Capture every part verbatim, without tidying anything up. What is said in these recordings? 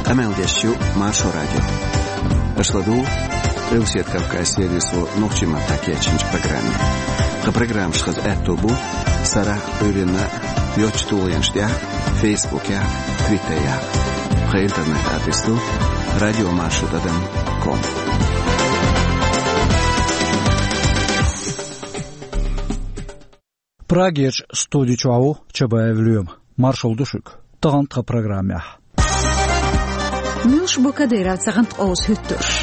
Амелдещу Маршо радио. Ашладу Русият Кавказ сервису Нохчима Такечинч программе. Ха программ шхаз этубу Сара Урина Йочтулянштя Фейсбуке Твиттере. Ха интернет адресу радиомаршрутом точка ком. Прагеч студичау чабаевлюм маршал душук тагантка программа. Милш букадера цагант оус хүттүш.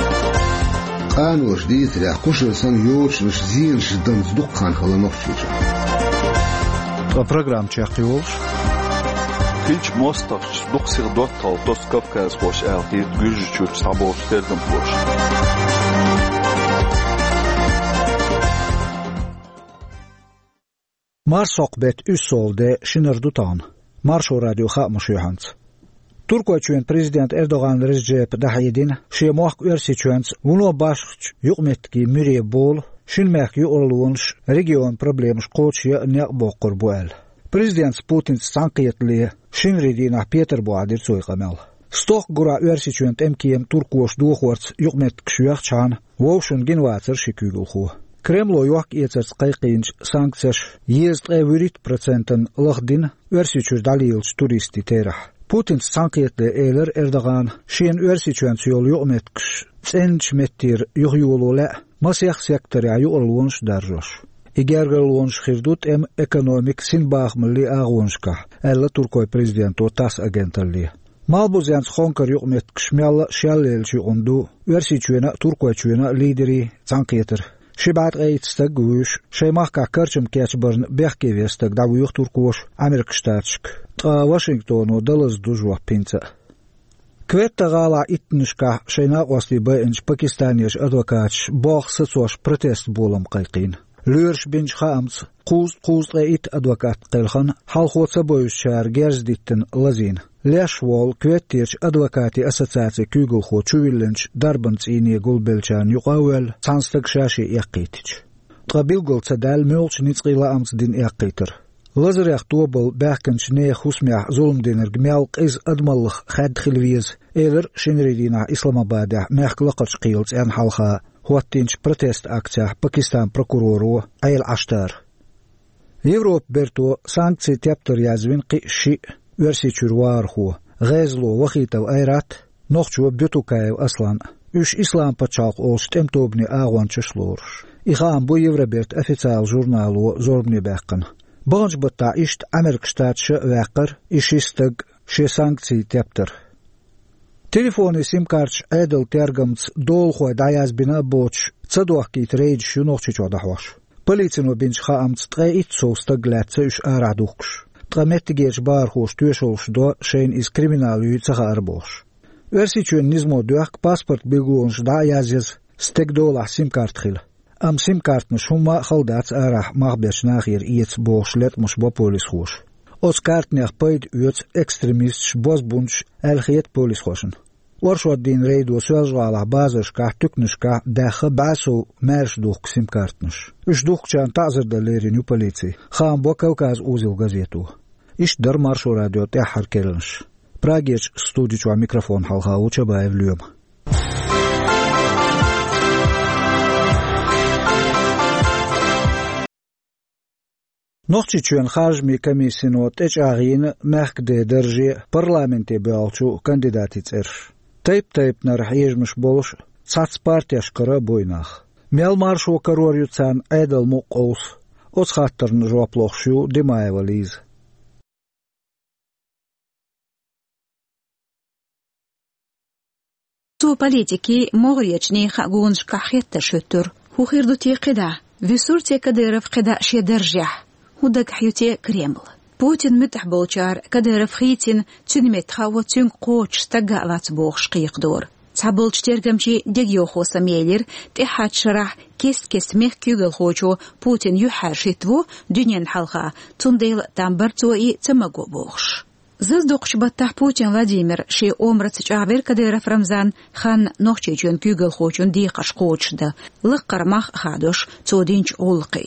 Ануш дитре кушсан юуш зинш дан дуккан халановчуж. Та программ чакиулш. Хич мостовч дуксир доттал дос Кавказ бош алти гүжчүч сабош тердим бош. Марсоqbet üsolde şinirdutan. Marşo radyo xamuşyans. Turkoyçuen prezident Erdoğan Recep Tayyip'in şemoq örseçüns uno başç yuqmetki müre bol şinmek yuqulunş region problemş qoçya ne boqur buel. Prezident Putin sankiyetli şinredina Peterburg'dir soyqamal. Stoq gura örseçünt emkiyem Turkoş duqorts yuqmetki şuyaqçan woşun genwatsır şikülxu. Kremlo yok eters qayqinç sanksiyaş yüzde elli процентын lagdin örseçür dalilç turisti terah. Putin sankiyetli eler Erdoğan şen örseçüns yol yuqmetkiş çenç mettir yuqyulula masyax sektorya yuqulunş darjoş. İgergelunş xirdut em ekonomik sinbağmlı ağunşka. Elle Turkoy prezidento tas agentali. Malbuzens xonkar yuqmetkiş mel şallelçi ondu örseçüna Turkoyçuna lideri sankiyetir. Şibat eýtstag güýş, şeýmahka karçym keçbirn behkewestag da wýyg Turkoş Amerika ştatçyk. Ta Washingtonu dalaz dujwa pinça. Kvetta gala itnişka şeýna osli beýinç Pakistanyş adwokatç box soç protest bolam qaýqyn. Lürş binç xams quz quz it advokat qylxan halxotsa boýuşar gerzdittin lazin. Leshwol kvettirç advokati asosiasiýa kügülxo çüwillenç darbynç ine gulbelçan yuqawel sanstyk şaşy ýaqytyç. Qabilgolça dal mölç nitsqila amtsdin ýaqytyr. Lazaryak tobul bähkinç ne husmya zulmdener gmel qiz admallyk hadxilwiz eler şenredina Islamabada mähkilaqyç qyylç en halqa hottinç protest aksiýa Pakistan prokuroru Ayl Ashtar. Европ берто санкции тяптыр язвин qi örseçür warhu gazlo waqitaw ayrat noqçu bютукаев aslan üç islam paçaq olstem tobni ağwançyşlor iham bu Евроберт официal jurnalu zorbni baqyn Bağınç bıtta işt Amerika ştatçı vaqır işistag şe sanksiy teptir. Telefoni sim karç edil tergamts dolxoy dayazbina boç tsadoqki trade şunoqçı çodahwaş. Politsino binç xamts tqeit sosta glatsa üç araduqş. Tqamettigeç bar hoş tüşolş do şeyin is kriminal yütsağa arboş. Örseçün nizmo duaq pasport bilguonş da yazız stegdola sim kartxil. Am sim kartny şuma xaldats arah mağbeç naxir iyets boşlet muş bo polis xoş. Os kartnях payd üts ekstremist bozbunç elxiyet polis xoşun. Orşoddin reydo sözvala bazışka tüknüşka daxı basu merş duq sim kartnyş. Üç duqçan tazırda lerin polisi. Xam bo Kavkaz uzil gazetu. İş dar Marşo radyo tehar kelinş. Prageç studiçwa mikrofon halqa uçabayevlüyüm. Noqçiçün xarjmi komissiyno teçağin mähkde derji parlamenti bealçu kandidati tser. Tayp tayp narhiyejmiş boluş sats partiyaşqıra boynax. Mel Marşo karoryutsan aydal muqos os xatırn jawaploqşu demayevaliz. Su politiki moğriyechni xagunş kahiyette şötür. Huxirduti qida. Visurti Kadyrov qida şederjah. Hudak hyuti Kreml. Putin mütah bolchar Kadyrov khitin tünmet xawa tün qoç stagavat boğş qiyqdur. Sabolch tergamchi degyo xosamelir tihat sharah kes kes meh kügel xoçu Putin yuharshitvu dünyen halqa tundel tambartoi tamago boğş. Zazdoqsh battah Putin Vladimir şi omrat çağber Kadyrov Ramzan xan noqchechun kügel xoçun diqash qoçda. Liqqarmaq xadosh tsodinch olqi.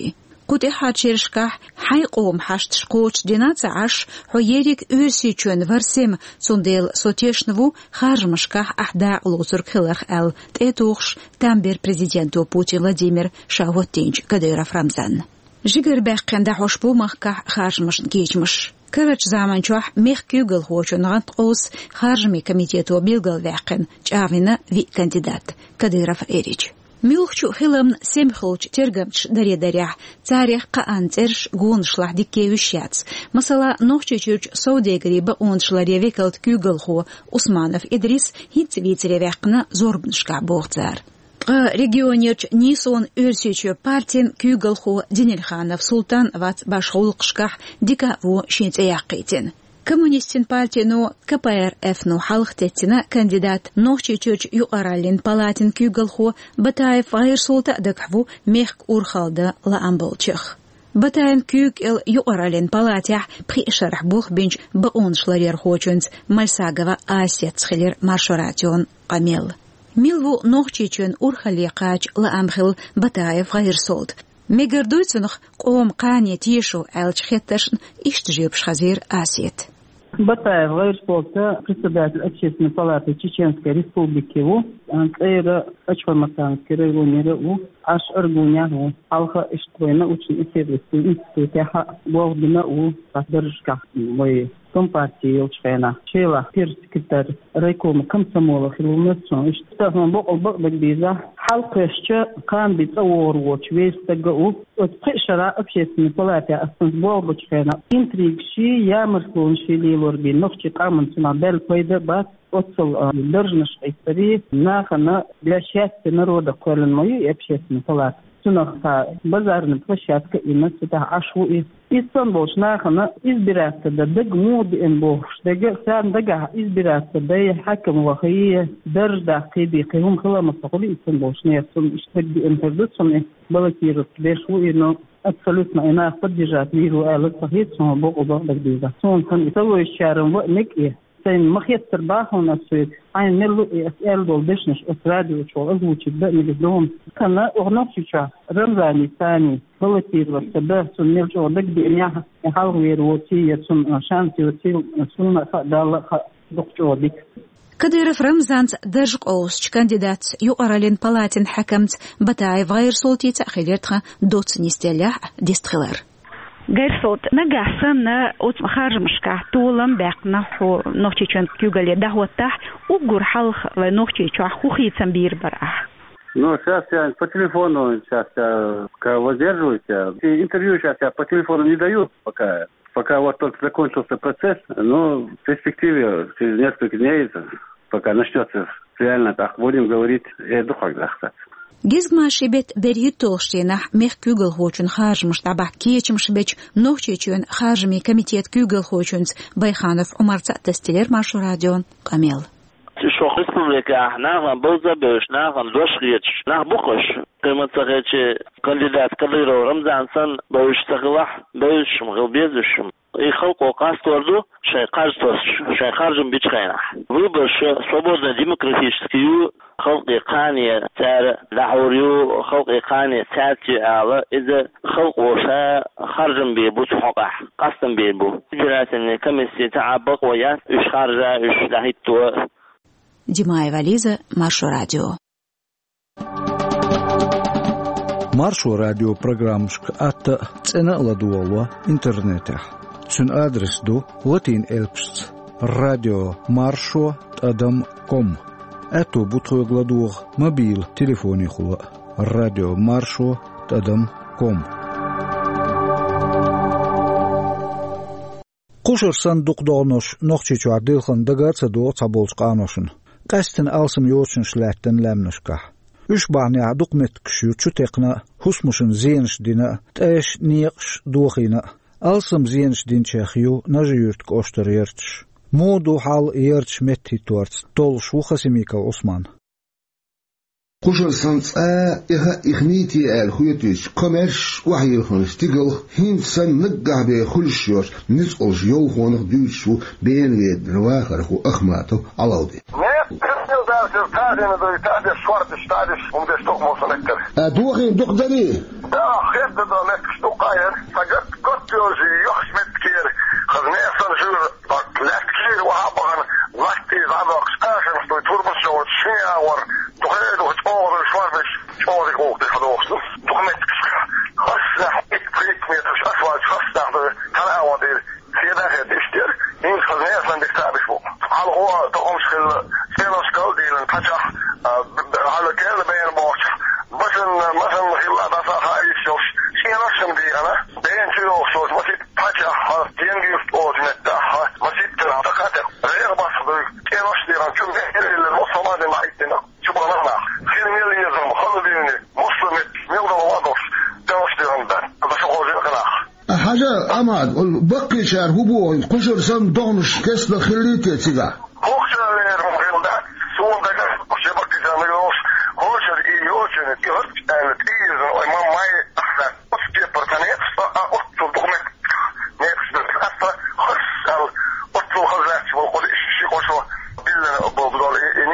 قد إحاد شيرشكح حيقوم حشت شقوش دينات عش حييريك أرسي چون ورسم سنديل سوتيشنوو خارج مشكح أحدا لوزر خلخ ال تأتوخش تامبر президенту Путин Владимир Шавотинч Кадыров Рамзан. Жигер бэккэн да хошбу махках харжмыш гейчмыш. Карач заманчуах мех кюгл хочун гант ос харжми комитету билгал вэккэн чавина ви кандидат Кадыров Эрич. Милхчу хилам семхлуч тергамч даре-дарях царях каанцерш гуншлах диккевищац. Масала нохчичуч саудегриба оншларе векалт кюгл хо Усманов Идрис хитцвицеревэкна зорбншка бохцар. Регионерч Нисон Өрсичу партин Кюгалху Денельханов Султан ват башхулкшках дика во шенцеяқитин. Коммунистин партину КПРФ ну халхтеттина кандидат Нохчичуч юаралин палатин Кюгалху Батаев Айрсулта дакву мехк урхалда лаамболчих. Батаев Кюг эл юаралин палатях пришарх бух бенч баоншларер хочунц Мальсагова Асия Цхелер Маршоратион Камел. Милву нохчичун урхалиқач лаамхил Батаев Гайрсолт. Мегардуйцунх қом қане тишу әлчхетташн иштжебш хазир Асиет. Батаев Гайрсолта, председатель Общественной палаты Чеченской Республики УУ, Анцейра Ачваматанский район УУ, Аш Аргуня УУ, Алха Иштвойна учен исследовательский институт Яха Богдина УУ, Сахдержка мой Компартии Елчхайна, Чейла, первый секретарь райкома комсомола Хилумнацон, Иштафан Бог Албак Багдиза, Халка еще Камбит Аворвоч, весь ТГУ, от Пришара Общественной палаты Астансбол Бочхайна, интригши, Ямерслунши Лилорби, Новчи Камансуна, Бель Пойдебат, Отцел Держнаш Истории, Нахана для счастья народа Колен мою и Общественной палаты. Сунахта базарная площадка и на цвета ашу и Истанбул шнахана избираться да дагмуд инбох дага сам дага избираться да и хакам вахия държда киби кихум хлама сакули Истанбул шнеясун иштагди интердуцун балатирус бешу и но абсолютно ина поддержать миру алат сахит сон бог оба дагдиза сон сан италу ищарам в ник Сайн махеттер бахан асует айн меллу эсэл дол бешнеш радио чол озвучит да мегдом кана огносича рамзани сани волотирва себе сун мелчо дагди няха халвер воти ясун шанти воти сунна дала докчодик Кадыров Рамзанц дажк оусч кандидат юаралин палатин хакамт Батаев Гайрсолти тахилертха доц нистелях дистрилер. Гайрсолт нагасан на от харжмшка толам бэкна хо нохчичен кюгале дахватах угур халх ва нохчичу хухицам бирбара. Ну, сейчас я по телефону сейчас я воздерживаюсь. Интервью сейчас я по телефону не даю пока. Пока вот только закончился процесс. Но в перспективе через несколько дней, пока начнется реально так, будем говорить, я духак захтать. Гизгмашибет берьютолштенах мех кюгл хочун харжмш табах кечимшбеч нохчичун харжми комитет кюгл хочунс Байханов Умарца Тестелер Маршу Радион Камел. شو республика ناخن بوزا بيش ناخن دوشخيتش ناخ بوخش قيمة صغيرش كانديدات كديرو رمزان سن بوش تغلح بوش مغل بيزشم يخلقوا قاست وردو شي قاجتوش شي خارجم بيتخينح выбор свободно демократический خلق قانية تار لحوريو خلق قانية تاتي على إذا خلق وشا خارجم بيبو تحقح قاستم بيبو جراتني كمسي تعبق وياس إش خارجة إش لحيتو Димаева Лиза, Маршу радио. Маршу радио программшк атта цена ладуолва интернете. Сун адрес ду латин элпшц радио маршо адам ком. Эту бутую гладух мобил телефони хула радио маршо адам ком. Кушер сандук донош нохчичу адилхан дагаца до цаболш каношун. Кастен алсым йошын шлаттен лемнышка. Үш бахне адукмет кшу чутекна хусмушын зенш дина тэш ниекш духина. Алсым зенш динчахю нажюртк оштер ерч. Моду хал ерч метти туарц тол шухасимика Осман. Кушер санца иха ихнити эл хуетиш комерш вахил хон стигл хин сан наггабе хулшор ниц олж йол хонх дюшу бенве дрвахар ху ахмату алауди. Daar is het kaart in de kaart is zwart, de staat is om de stok moest lekker. Doe geen dokter. Ja, geef dat dan net gestoken. Sagat kotjozi joch met keer. Gezneer van zuur dat let keer we hebben wacht is aandacht ergens door turbo het sneeuwer. Toch heel door het oren zwart zoals ik ook de gedoogste. Toch met gast ik preek met dus afwaarts gast naar de kanaal der vier dagen is er. In gezneer van de stabisch vol. Alle hoor de omschil zelfs koudelen patja. Alle keren bij een bocht. Was een was een heel dat hij is zoals zelfs een dieren. Ben je ook zoals wat het patja die heeft ooit met de wat zit er aan de kant. Reer was de zelfs die aan toen hele moslimen de maïten. Subhanallah. Geen miljoen van Hollywood moslim met miljoen wados. Dat is de dat. Dat is gewoon heel graag. حاجة أماد بقي شهر هو قشر سن دونش كسب خليته تيجا. قشر اللي هم ده سون ده قشر بقي شهر يوش قشر إيوشن كهرت التيز وإمام ماي أحسن أفتي برتانيت أفتو دغمت نفس بالأسفل خسر أفتو خزات وقول إيش قشر بيلا بقول إني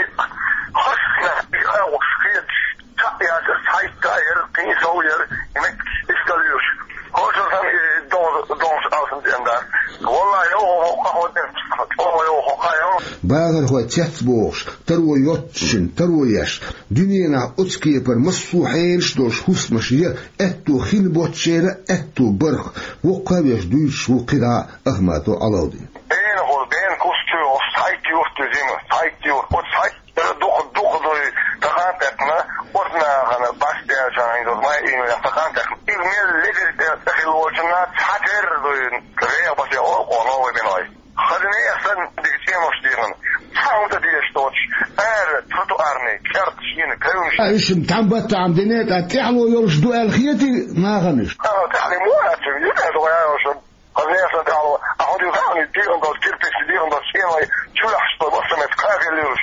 خسر أوش كيد تأيا سايت تاير كيسوير إمك إسكاليوش. قشر سن دون دون أوسن ديندا والله يو هو هو يو هو باغر هو تيتبوش ترو يوتشن ترو يش دنينا أتكي بر مصوحين شدوش حس مشيه أتو خيل بوتشيرة أتو برخ وقابيش دوش وقراء أحمد وعلاودين بين هو بين كوستو سايتيو تزيمة سايتيو وسايت دوخ دوخ دوي تغانتنا ورنا غنا باستيا شاين دوز ما إيمي تغانتنا إيميل ليدر تخيلوشنا تحتر دوي كريا بسي أو قولوا بيناي خدني أحسن ديكتين وشتيغن ساوند ديش توش أر تفتو أرني كارت شين كيونش إيش متعبت عمدينات أتعلو يرش دو الخيتي ما غنش أه تعلموها تبينها دوغايا وشب خدني أحسن تعلو أحد يفعني ديغن دوز كيرتش ديغن دوز شيناي تشولحش ببصمت كاغي ليرش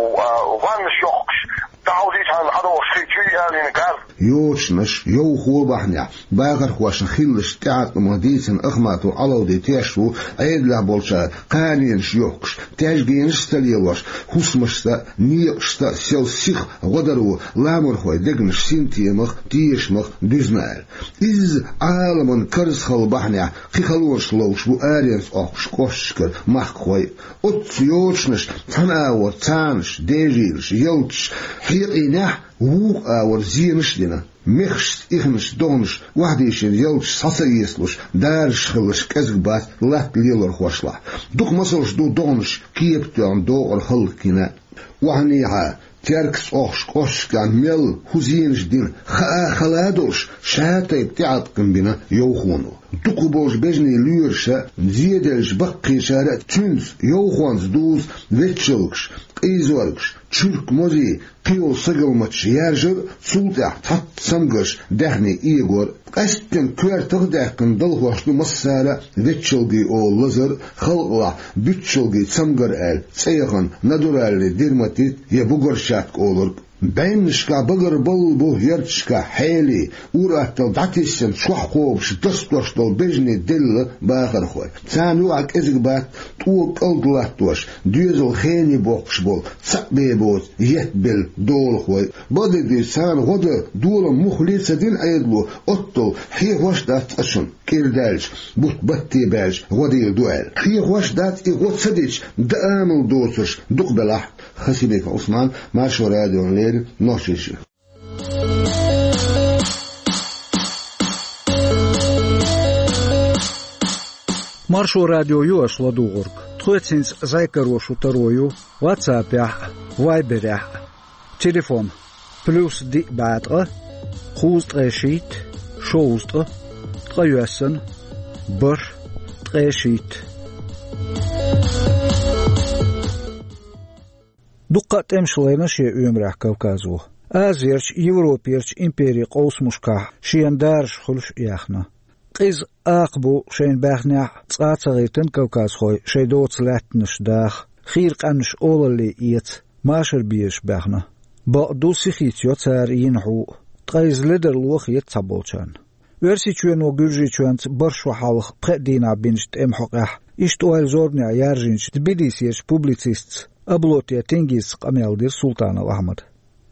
وغانش يوكش تعوديش عن عدو سيتشي يعني نقال يوشنش يو خو بحنيا باغر خواشن خيلش تعت مهديسن اخماتو علودي تيشو عيد لا بولشا قانين شيوكش تاججينش ستليوش خصمشتا نيقشتا سيل سيخ غدرو لامر خوي دغنش سينتيمخ تيشمخ دوزنال إز عالمن كرز خل بحنيا خيخلوش لوش بو آرينس أخش كوشكر مخ خوي أت يوشنش تناور تانش ديجيلش يوتش حيقينح ووق اور زينش لنا مخش إخنش دونش وحديش يلش ساسيسلوش دارش خلش كزبات لات ليلر خوشلا دوق مسلش دو دونش كيبتون دو اور خلقنا وعنيها تركس أخش كوش كان مل خوزينش دين خا خلادوش شاتي بتاعتكم بنا يوخونو دوق بوش بجني ليرشا زيدلش بقي شارع تونس يوخونز دوز ويتشلكش إيزوركش تشرك موزي قيول سقلمتش يارجر سلطع تحت سمقش دهني إيغور أستن كوير تغداكن دلغوشلو مسارة ويتشلغي أو لزر خلقلا بيتشلغي سمقر آل سيغن ندورالي ديرماتيت يبقرشاتك أولرك بينشكا بقر بلبو يرتشكا حيلي وراتل داتيسن شوحقوبش دستوشتل بجني دل باخر خوي تانو عك ازقبات طوق الدلاتوش ديوزل خيني بوقش بول سقبيبوت يتبل دول خوي بدي دي سان غدا دول مخلصة دين ايدلو اتل حيخ واش دات اشن كيردالش بوت بطي باج غدي دوال حيخ واش دات اغوت سديش دامل دوتش دوق بلاح خسيبك عثمان ماشو راديو ليل نوشيش Маршу радио юаш ладугург. Тхуэцинс зайкарошу тарою. Ватсапях. Вайберях. Телефон. Плюс ди бадра. Хуст решит. Шоустра. Траюэсэн. Бр. Трешит. Дуккат эмшлайна ше өмрах Кавказу. Азерч Европерч империя قوسمشكا شيندارش خلش яхна. قيز أقبو شين باخنع تصاصغيتن كوكاز خوي شيدوت لاتنش داخ خير قنش أول اللي إيت ماشر بيش باخنا بقدو سيخيت يوتار ينحو تغيز لدر الوخ يتصابولشان ورسي چوين و گرجي چوانت برشو حالخ بقدينا بينشت ام حقاح اشت اوهل زورنيا يارجينش تبيليسيش بوبليسيست أبلوتيا تنجيز قميال دير سلطان الأحمد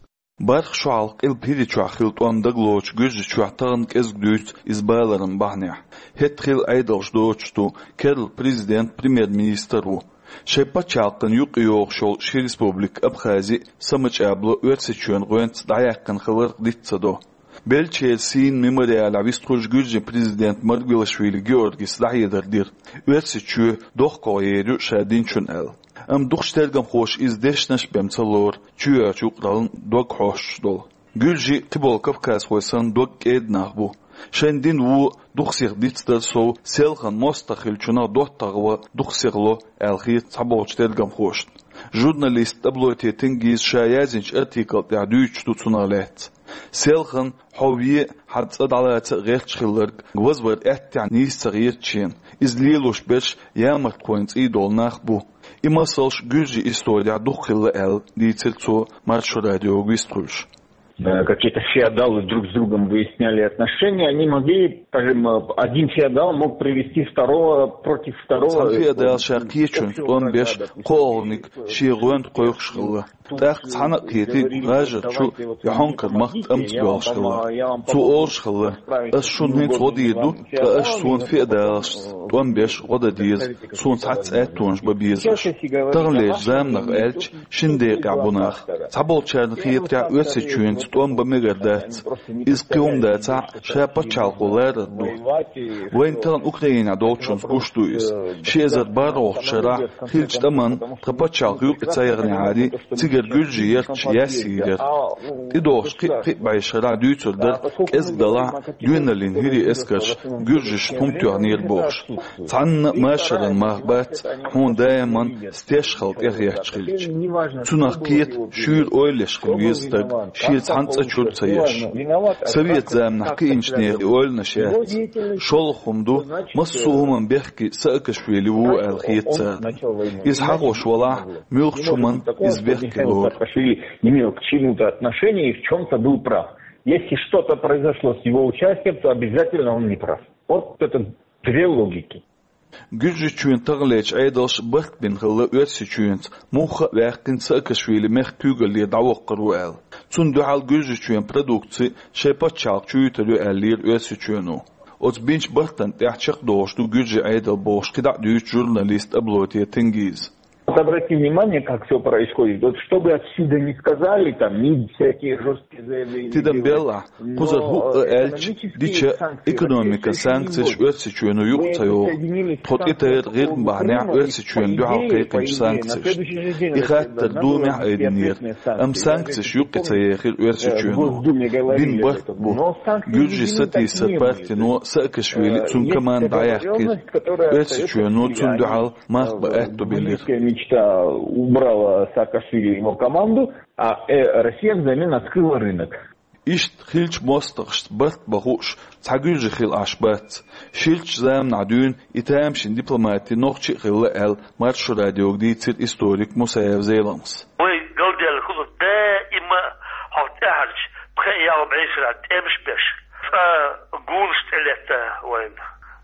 Barq şualq il piri çuaxil tuan dagloç güzü çuatağın kezgdüt izbaların bahniya. Hetxil aydalş doçtu kerl prezident premier ministeru. Şepa çalqın yuq yoğşol şi respublik Abxazi samıç ablı ötseçön qoynt dayaqın xılır ditsado. Belçelsin memorial avistruj güzü prezident Margvelashvili Georgis dayedirdir. Ötseçü doq qoyeru şadinçün el. Am duxştergam xoş izdeşnaş bemsalor çüya çuqralın doq xoş dol. Gülji tibol Kafkas xoysan doq ednaq bu. Şendin u duxsiq ditstar so selxan mostaxil çuna doqtağıva duxsiqlo elxit sabolçtergam xoş. Jurnalist tablotetin giz şayazinç artikl ta'düç tutsunalet. Selxan hoviye hatsad alatı ghelçxilırg gvazvar ettan nisçagirçin. İzliluş beş yamart qoyns idolnaq bu. Imasalş gülji istoriya duxilla el ditsirtso Marşo Radio Gistruş. Какие-то феодалы друг с другом выясняли отношения, они могли, скажем, один феодал мог привести второго против второго. Сам феодал шаркиечун, он беш қолник, шиғуент қойықшылы. Так цана қиети ғажыр чу яхонкар мақт амтбалшылы. Цу олшылы, аз шуннен цодиду, аз суын феодалш, он беш ода диз, суын цац әттуынш бабизш. Тағылеш замнақ әлч, шиндей қабунақ. Цаболчарын қиетя өсе чуын Том бамигардат из киумдаца шапа чалқуларду. Войнтан Украина долчун скуштуис. Шезат барохшара хилчтаман трапачал юқицаярни ари цигер гүлжи ерч ясирер. Идош қип байшара дүйцурдар кездала юналин хири эскаш гүлжиш тумтуарнир бош. Цанна машаран махбат хун дайман стешхалт эряхчхилч. Цунах киет шүр ойлешхил виздаг шир Hansa çurtsayış. Sovet zamnaqi injner olnashat. Şol xumdu massuhuman behki saakashvili vu alxiyatsa. Из хорошего мюрчуман из behki лор. Имел к чему-то отношение и в чем-то был прав. Если что-то произошло с его участием, то обязательно он не прав. Вот это две логики. Güzü çüyün tağleç aydalş bırt bin hılı ötsi çüyünt muha vəqin Saakashvili mex tügəliyə davaq qıru əl. Çün dühal güzü çüyün produksi şepa çalq çüyütəlü əllir ötsi çüyünu. Oz binç bırtdan təxçıq doğuşdu güzü aydal boş qıdaq düyüç jurnalist ablotiyə tingiz. Обратите внимание, как все происходит. Вот что бы отсюда не сказали, там, МИД, всякие жесткие заявления. Tidambella, kuzar huqqa elç, diçe ekonomika sanktsiş ötsi çüyünü yuqtayo. Tot iter gilm bahniya ötsi çüyün duhal qeyqinç sanktsiş. İxattar dumih aydinir. Am sanktsiş yuqtayaqil ötsi çüyünü. Bin bırt bu. Gülji sati satpartino Saakashvili tun kaman dayaqil. Ötsi çüyünü tun duhal maqba ättu bilir. Мечта убрала Саакашвили и его команду, а э, Россия взамен открыла рынок. Ишт хилч мостагшт барт багуш цагүжи хил ашбат шилч зам надүн итамшин дипломати нохчи хил эл Маршо радиог дицит историк Мусаев Зейламс. Ой галдел хулу дائма хатарч бхаял бейсрат эмшбеш фа гунст элета вайн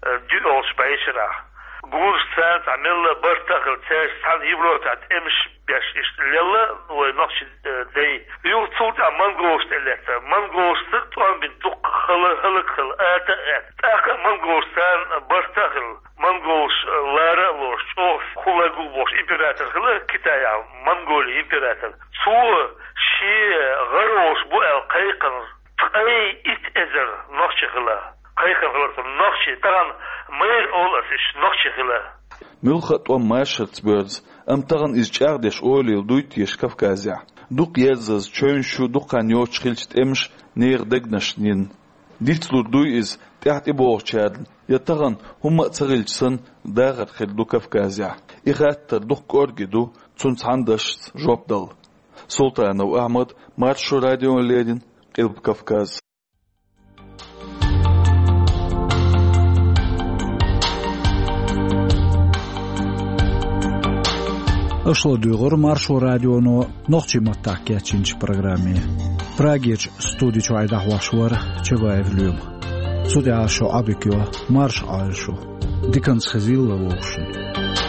дюолс бейсра Гурстан عمل برتقل تاج سان يبلوتات امش باش اشتلله ونقش دي يوصل منغوست اللتا منغوست طبعا بندق خل خلق خل اتا ات منغوستان برتقل منغوس لارا لوش اوف خلاقو بوش امبراطور خل كتايا منغولي امبراطور سو شي غروش بو القيقن اي ات ازر نقش خلا قيقن خلط نقش طبعا مير اول اسش نقش خلا ملخط وماشرتسبرز ام طبعا ازجاردش اوليل دويتيش كافكازيا دوق يزز چونشو دوقان يوچ خلشت امش نير دگنشنين ديتلور دوي از تحت بوغچادن يتغن هم تغلچسن داغر خلدو كافكازيا اخاتر دوق اورگدو цунц хандаш жопдал Султанов Ахмад Маршо радио Ленин Кылб Кавказ. Ошло дүйгөр Маршо радиону нохчи маттакетчинч программе. Прагич студичу айдахвашвар чебаевлюм. Судя шо абикё марш айшу. Диканс хазилла вошун.